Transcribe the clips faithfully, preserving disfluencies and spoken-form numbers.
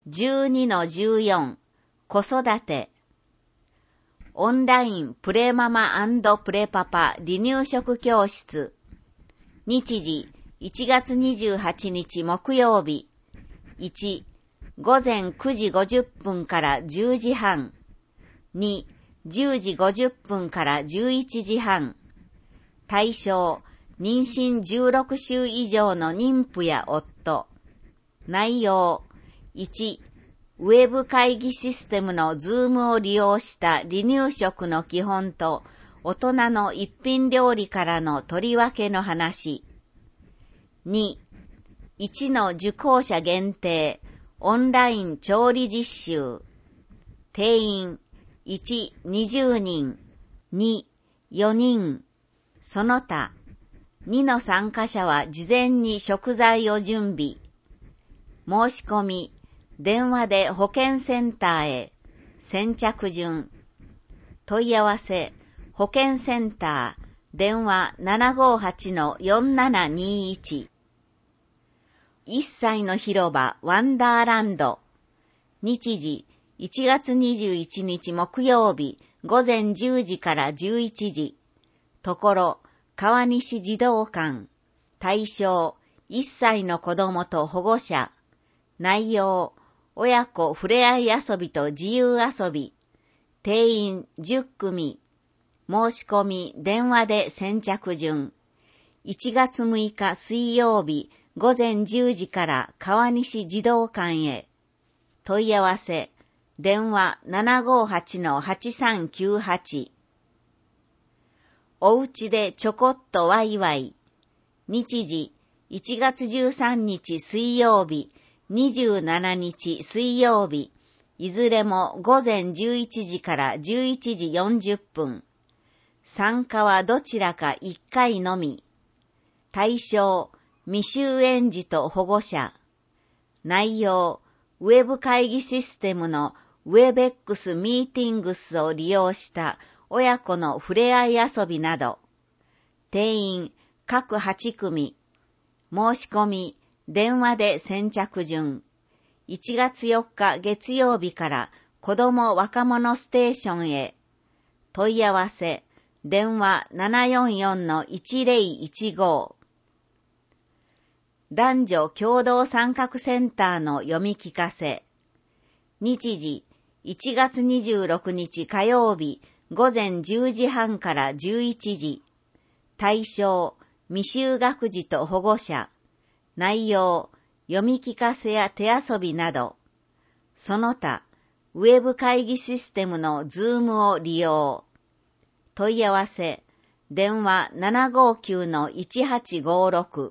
じゅうにのじゅうよん 子育てオンラインプレママ&プレパパ離乳食教室日時いちがつにじゅうはちにち木曜日いちごぜんくじごじゅっぷんからじゅうじはんにじゅうじごじゅっぷんからじゅういちじはん対象妊娠じゅうろくしゅう以上の妊婦や夫内容いちウェブ会議システムの Zoom を利用した離乳食の基本と大人の一品料理からの取り分けの話にいちの受講者限定オンライン調理実習定員いち、にじゅうにんに、よにんその他にの参加者は事前に食材を準備申し込み電話で保健センターへ先着順問い合わせ保健センター電話 ななごはちのよんななにいち いっさいの広場ワンダーランド日時いちがつにじゅういちにち木曜日ごぜんじゅうじからじゅういちじところ川西児童館対象いっさいの子供と保護者内容親子ふれあい遊びと自由遊び定員じゅっくみ申し込み電話で先着順いちがつむいか水曜日ごぜんじゅうじから川西児童館へ問い合わせ電話 ななごはちのはちさんきゅうはち おうちでちょこっとワイワイ日時いちがつじゅうさんにち水曜日にじゅうしちにち水曜日いずれもごぜんじゅういちじからじゅういちじよんじゅっぷん参加はどちらかいっかいのみ対象未就園児と保護者内容ウェブ会議システムのウェベックスミーティングスを利用した親子のふれあい遊びなど定員各はちくみ申し込み電話で先着順いちがつよっか月曜日から子ども若者ステーションへ問い合わせ電話 ななよんよんのいちぜろいちご 男女共同参画センターの読み聞かせ日時いちがつにじゅうろくにち火曜日ごぜんじゅうじはんからじゅういちじ対象未就学児と保護者内容読み聞かせや手遊びなどその他ウェブ会議システムの Zoom を利用問い合わせ電話 ななごきゅうのいちはちごろく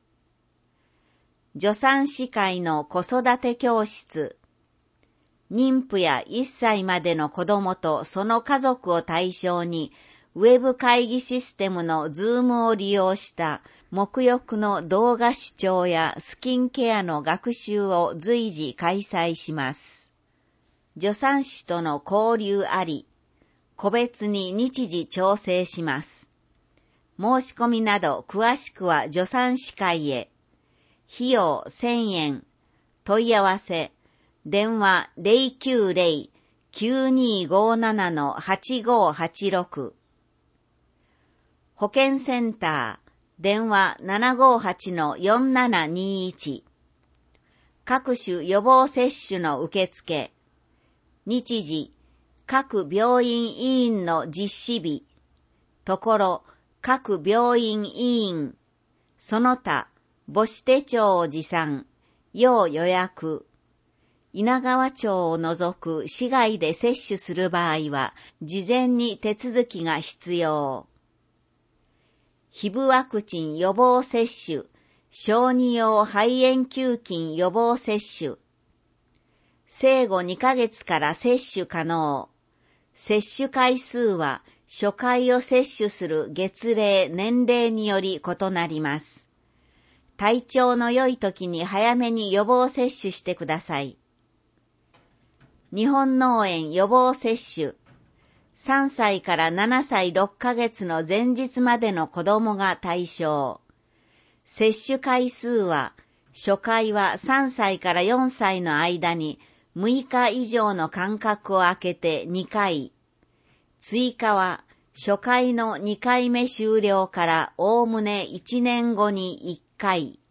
助産師会の子育て教室妊婦やいっさいまでの子供とその家族を対象にウェブ会議システムの Zoom を利用した沐浴の動画視聴やスキンケアの学習を随時開催します。助産師との交流あり、個別に日時調整します。申し込みなど詳しくは助産師会へ。費用せんえん。問い合わせ。電話 ゼロきゅうゼロ きゅうにーごななのはちごはちろく 保健センター電話 ななごはちのよんななにいち 各種予防接種の受付日時各病院委員の実施日ところ各病院委員その他母子手帳を持参要予約稲川町を除く市外で接種する場合は、事前に手続きが必要。ヒブワクチン予防接種、小児用肺炎球菌予防接種。生後にかげつから接種可能。接種回数は、初回を接種する月齢、年齢により異なります。体調の良い時に早めに予防接種してください。日本脳炎予防接種さんさいからななさいろっかげつの前日までの子供が対象接種回数は初回はさんさいからよんさいの間にむいか以上の間隔を空けてにかい。追加は初回のにかいめ終了からおおむねいちねんごにいっかい。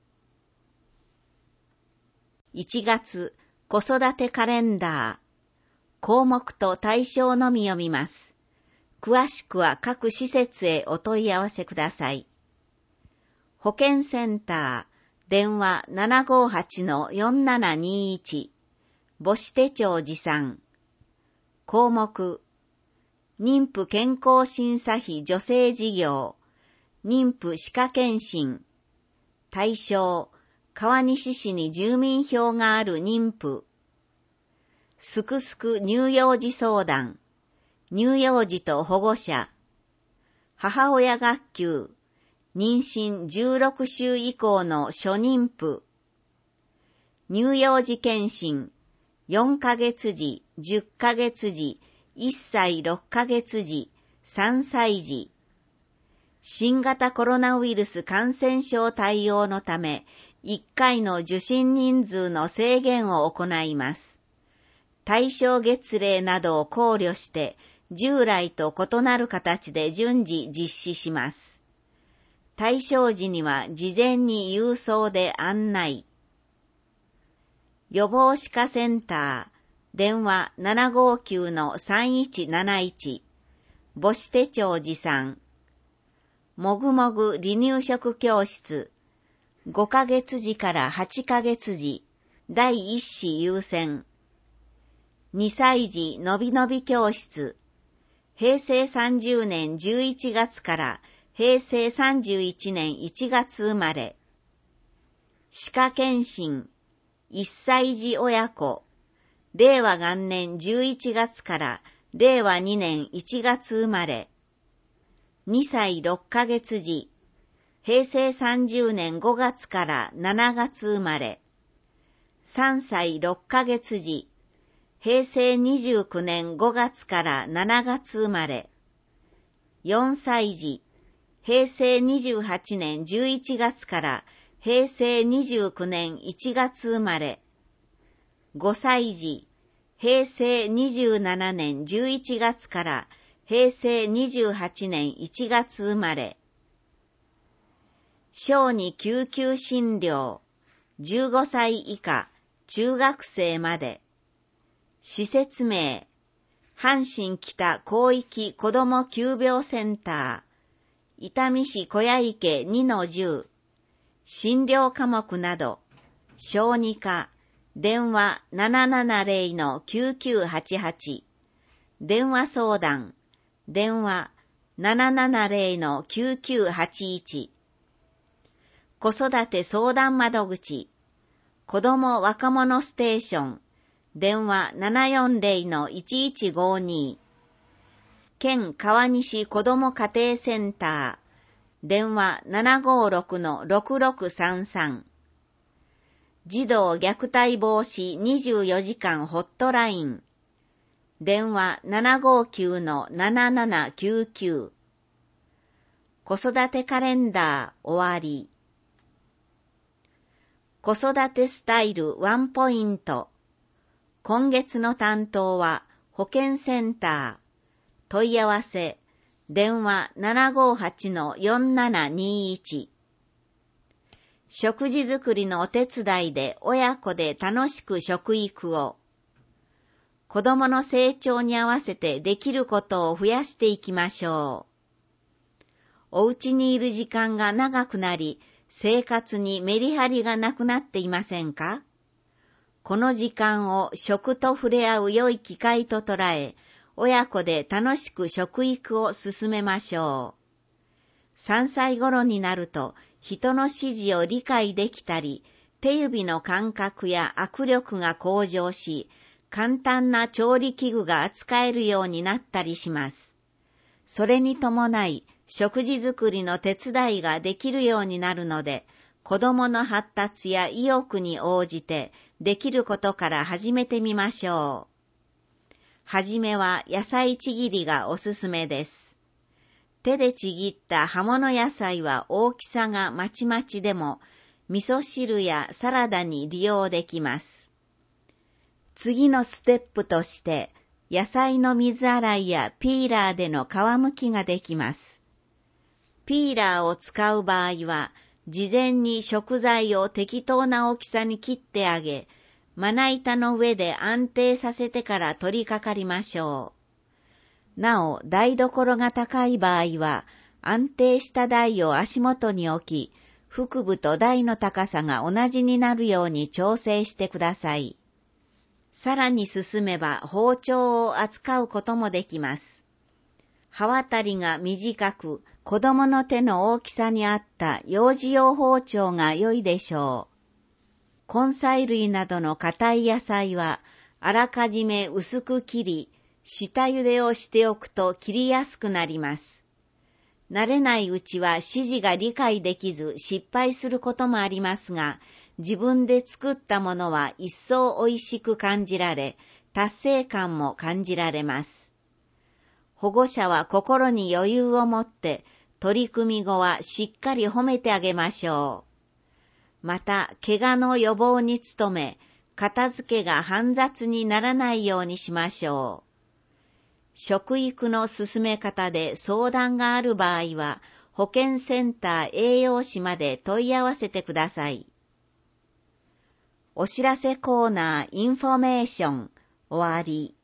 いちがつ、子育てカレンダー。項目と対象のみ読みます。詳しくは各施設へお問い合わせください。保健センター、電話 ななごはちのよんななにいち。母子手帳持参。項目、妊婦健康審査費助成事業、妊婦歯科検診。対象、川西市に住民票がある妊婦。すくすく乳幼児相談、乳幼児と保護者。母親学級、妊娠じゅうろくしゅう以降の初妊婦。乳幼児検診、よんかげつじ、じゅっかげつじ、いっさいろっかげつじ、さんさいじ。新型コロナウイルス感染症対応のため、いっかいの受診人数の制限を行います。対象月齢などを考慮して、従来と異なる形で順次実施します。対象時には事前に郵送で案内。予防歯科センター、電話 ななごきゅうのさんいちなないち。母子手帳持参。もぐもぐ離乳食教室。ごかげつじからはちかげつじ、だいいっ子優先。にさい児のびのび教室。へいせいさんじゅうねんじゅういちがつからへいせいさんじゅういちねんいちがつ生まれ。歯科検診、いっさい児親子。れいわがんねんじゅういちがつかられいわにねんいちがつ生まれ。にさいろっかげつ児。へいせいさんじゅうねんごがつからしちがつ生まれ。さんさいろっかげつ児。へいせいにじゅうきゅうねんごがつからしちがつ生まれ。よんさい児。へいせいにじゅうはちねんじゅういちがつからへいせいにじゅうきゅうねんいちがつ生まれ。ごさい児。へいせいにじゅうななねんじゅういちがつからへいせいにじゅうはちねんいちがつ生まれ。小児救急診療、じゅうごさい以下、中学生まで。施設名、阪神北広域子ども急病センター、伊丹市小屋池 にのじゅう、診療科目など、小児科、電話 ななななぜろのきゅうきゅうはちはち、電話相談、電話 ななななぜろのきゅうきゅうはちいち、子育て相談窓口、子ども若者ステーション、電話 ななよんぜろのいちいちごに、県川西子ども家庭センター、電話 ななごろくのろくろくさんさん、児童虐待防止にじゅうよじかんホットライン、電話 ななごきゅうのななななきゅうきゅう、子育てカレンダー終わり。子育てスタイルワンポイント。今月の担当は保健センター。問い合わせ、電話 ななごはちのよんななにいち。食事作りのお手伝いで親子で楽しく食育を。子供の成長に合わせてできることを増やしていきましょう。お家にいる時間が長くなり、生活にメリハリがなくなっていませんか？この時間を食と触れ合う良い機会と捉え、親子で楽しく食育を進めましょう。さんさい頃になると、人の指示を理解できたり、手指の感覚や握力が向上し、簡単な調理器具が扱えるようになったりします。それに伴い、食事作りの手伝いができるようになるので、子供の発達や意欲に応じてできることから始めてみましょう。はじめは野菜ちぎりがおすすめです。手でちぎった葉物野菜は大きさがまちまちでも、 味噌汁やサラダに利用できます。次のステップとして、野菜の水洗いやピーラーでの皮むきができます。ピーラーを使う場合は、事前に食材を適当な大きさに切ってあげ、まな板の上で安定させてから取り掛かりましょう。なお、台所が高い場合は、安定した台を足元に置き、腹部と台の高さが同じになるように調整してください。さらに進めば包丁を扱うこともできます。刃渡りが短く、子供の手の大きさに合った幼児用包丁が良いでしょう。根菜類などの硬い野菜は、あらかじめ薄く切り、下茹でをしておくと切りやすくなります。慣れないうちは指示が理解できず失敗することもありますが、自分で作ったものは一層美味しく感じられ、達成感も感じられます。保護者は心に余裕を持って、取り組み後はしっかり褒めてあげましょう。また、怪我の予防に努め、片付けが煩雑にならないようにしましょう。食育の進め方で相談がある場合は、保健センター栄養士まで問い合わせてください。お知らせコーナーインフォメーション終わり。